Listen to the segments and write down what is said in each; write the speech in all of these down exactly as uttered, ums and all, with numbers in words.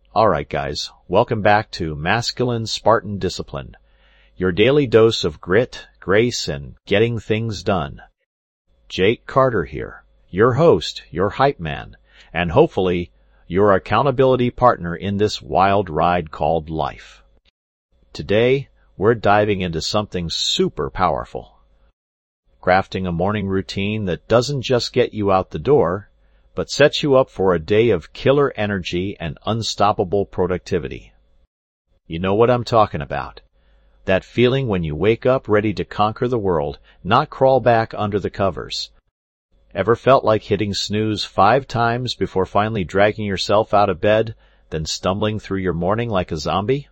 Alright guys, welcome back to Masculine Spartan Discipline, your daily dose of grit, grace, and getting things done. Jake Carter here, your host, your hype man, and hopefully, your accountability partner in this wild ride called life. Today, we're diving into something super powerful. Crafting a morning routine that doesn't just get you out the door, but sets you up for a day of killer energy and unstoppable productivity. You know what I'm talking about. That feeling when you wake up ready to conquer the world, not crawl back under the covers. Ever felt like hitting snooze five times before finally dragging yourself out of bed, then stumbling through your morning like a zombie?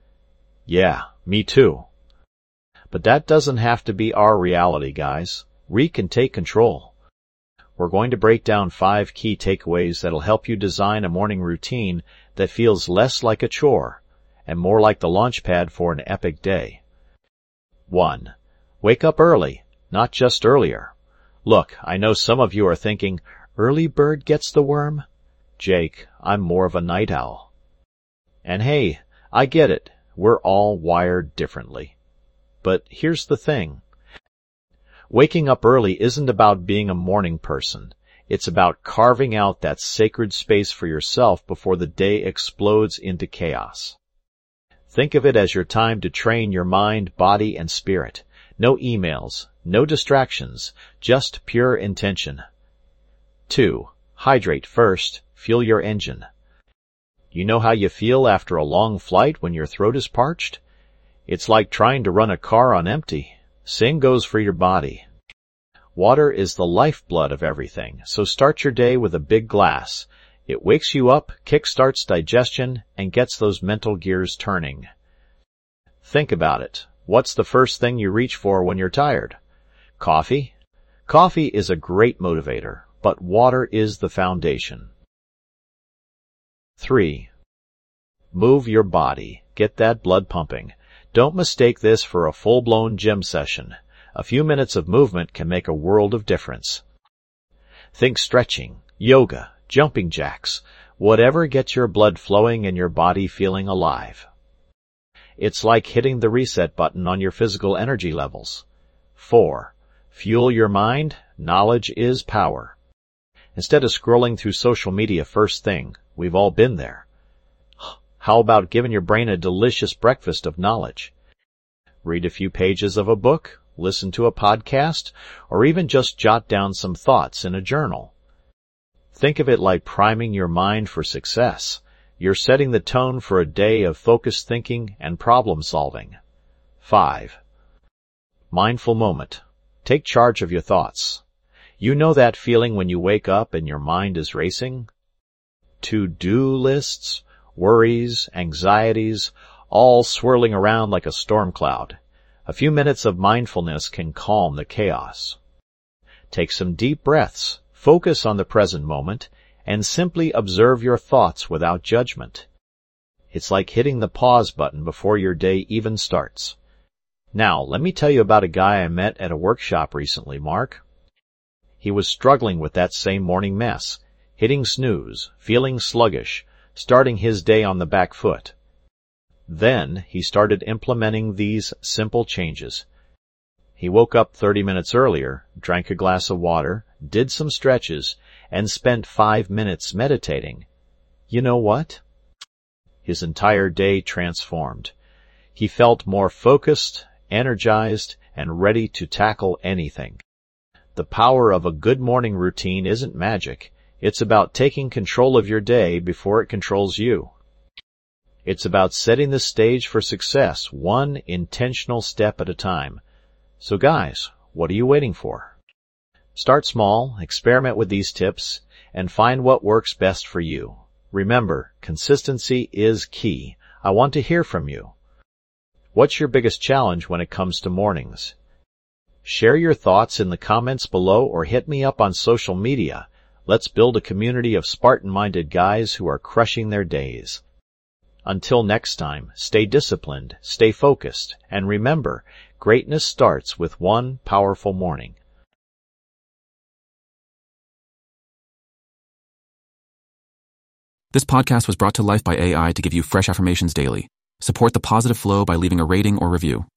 Yeah, me too. But that doesn't have to be our reality, guys. We can take control. We're going to break down five key takeaways that'll help you design a morning routine that feels less like a chore and more like the launch pad for an epic day. One. Wake up early, not just earlier. Look, I know some of you are thinking, early bird gets the worm? Jake, I'm more of a night owl. And hey, I get it. We're all wired differently. But here's the thing. Waking up early isn't about being a morning person. It's about carving out that sacred space for yourself before the day explodes into chaos. Think of it as your time to train your mind, body, and spirit. No emails, no distractions, just pure intention. Two. Hydrate first. Fuel your engine. You know how you feel after a long flight when your throat is parched? It's like trying to run a car on empty. Same goes for your body. Water is the lifeblood of everything, so start your day with a big glass. It wakes you up, kickstarts digestion, and gets those mental gears turning. Think about it. What's the first thing you reach for when you're tired? Coffee? Coffee is a great motivator, but water is the foundation. Three. Move your body. Get that blood pumping. Don't mistake this for a full-blown gym session. A few minutes of movement can make a world of difference. Think stretching, yoga, jumping jacks, whatever gets your blood flowing and your body feeling alive. It's like hitting the reset button on your physical energy levels. Four. Fuel your mind. Knowledge is power. Instead of scrolling through social media first thing, we've all been there. How about giving your brain a delicious breakfast of knowledge? Read a few pages of a book, listen to a podcast, or even just jot down some thoughts in a journal. Think of it like priming your mind for success. You're setting the tone for a day of focused thinking and problem solving. Five. Mindful moment. Take charge of your thoughts. You know that feeling when you wake up and your mind is racing? To-do lists, worries, anxieties, all swirling around like a storm cloud. A few minutes of mindfulness can calm the chaos. Take some deep breaths, focus on the present moment, and simply observe your thoughts without judgment. It's like hitting the pause button before your day even starts. Now, let me tell you about a guy I met at a workshop recently, Mark. He was struggling with that same morning mess, hitting snooze, feeling sluggish, starting his day on the back foot. Then he started implementing these simple changes. He woke up thirty minutes earlier, drank a glass of water, did some stretches, and spent five minutes meditating. You know what? His entire day transformed. He felt more focused, energized, and ready to tackle anything. The power of a good morning routine isn't magic. It's about taking control of your day before it controls you. It's about setting the stage for success, one intentional step at a time. So guys, what are you waiting for? Start small, experiment with these tips, and find what works best for you. Remember, consistency is key. I want to hear from you. What's your biggest challenge when it comes to mornings? Share your thoughts in the comments below or hit me up on social media. Let's build a community of Spartan-minded guys who are crushing their days. Until next time, stay disciplined, stay focused, and remember, greatness starts with one powerful morning. This podcast was brought to life by A I to give you fresh affirmations daily. Support the positive flow by leaving a rating or review.